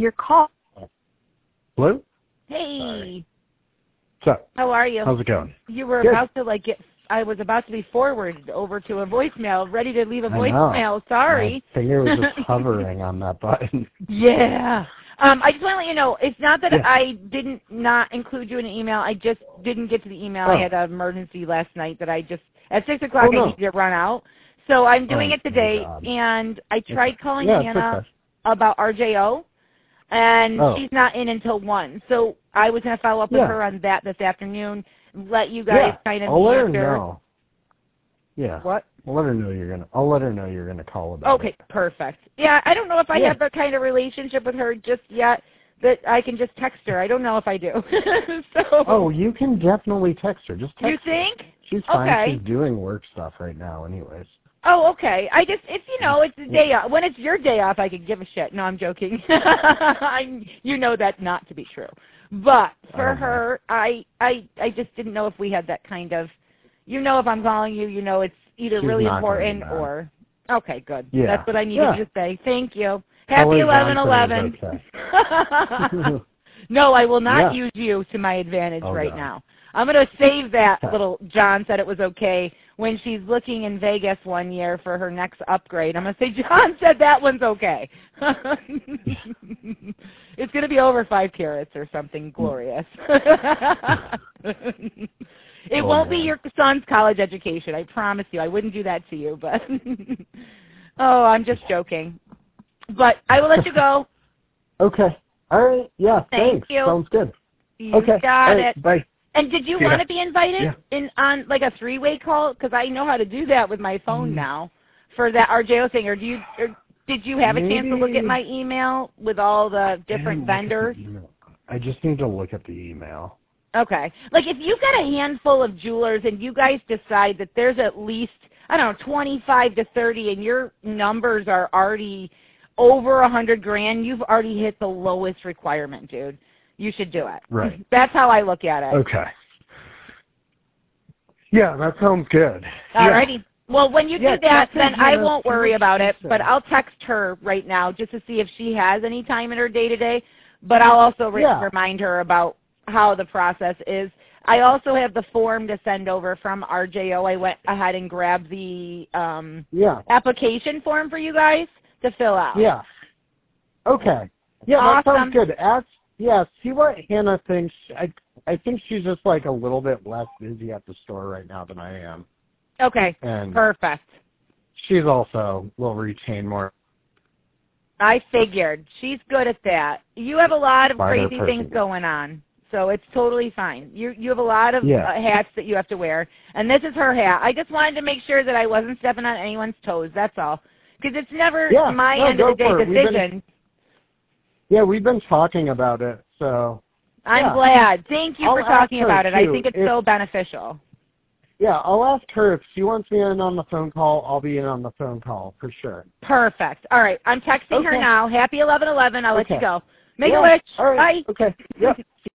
your call. Hello? Hey. What's up? How are you? How's it going? You were Good. about to I was about to be forwarded over to a voicemail, ready to leave a I voicemail. know. Sorry. My finger was just hovering on that button. Yeah. I just want to let you know, it's not that Yeah. I didn't not include you in an email. I just didn't get to the email. Oh. I had an emergency last night that I just, at 6 o'clock, Oh, no. I needed to run out. So I'm doing it today, my God. and I tried calling Yeah, it's Hannah okay. about RJO, and Oh. she's not in until 1. So I was going to follow up with Yeah. her on that this afternoon, let you guys kind of I'll let her answer. know. Yeah. What? I'll let her know you're gonna call about Okay, it. perfect. Yeah, I don't know if I Yeah. have that kind of relationship with her just yet that I can just text her. I don't know if I do. So. Oh, you can definitely text her. Just text You think? her. She's fine. Okay. She's doing work stuff right now anyways. Oh, okay. It's it's a day off. When it's your day off, I could give a shit. No, I'm joking. You know that not to be true. But for her, I just didn't know if we had that kind of, if I'm calling you, it's either She's really not important gonna be mad. or, okay, good. Yeah. That's what I needed you to say. Thank you. Tell Happy her John 11/11. said it was okay. No, I will not Yeah. use you to my advantage right God. now. I'm going to save that little John said it was okay when she's looking in Vegas one year for her next upgrade. I'm going to say, John said that one's okay. It's going to be over 5 carats or something glorious. It won't be your son's college education. I promise you. I wouldn't do that to you. But oh, I'm just joking. But I will let you go. Okay. All right. Yeah. Thank Thanks. you. Sounds good. You Okay. got All right. it. Bye. And did you want to be invited on like a 3-way call? Because I know how to do that with my phone now for that RJO thing. Or did you have a chance to look at my email with all the different vendors? I just need to look at the email. Okay. Like if you've got a handful of jewelers and you guys decide that there's at least, 25 to 30 and your numbers are already over $100,000, you've already hit the lowest requirement, dude. You should do it. Right. That's how I look at it. Okay. Yeah, that sounds good. Alrighty. Yeah. Well, when you do that, then I won't worry about it, but I'll text her right now just to see if she has any time in her day-to-day, but I'll also remind her about how the process is. I also have the form to send over from RJO. I went ahead and grabbed the application form for you guys to fill out. Yeah. Okay. Yeah, awesome. That sounds good. See what Hannah thinks. I think she's just like a little bit less busy at the store right now than I am. Okay. And perfect. She's also will retain more. I figured. She's good at that. You have a lot of crazy things going on, so it's totally fine. You have a lot of hats that you have to wear, and this is her hat. I just wanted to make sure that I wasn't stepping on anyone's toes, that's all. Because it's never my end of the day decision. We've been talking about it, so. I'm glad. Thank you for talking about it. I think it's so beneficial. Yeah, I'll ask her if she wants me in on the phone call. I'll be in on the phone call for sure. Perfect. All right, I'm texting her now. Happy 11/11. I'll let you go. Make a wish. All right. Bye. Okay. Yep.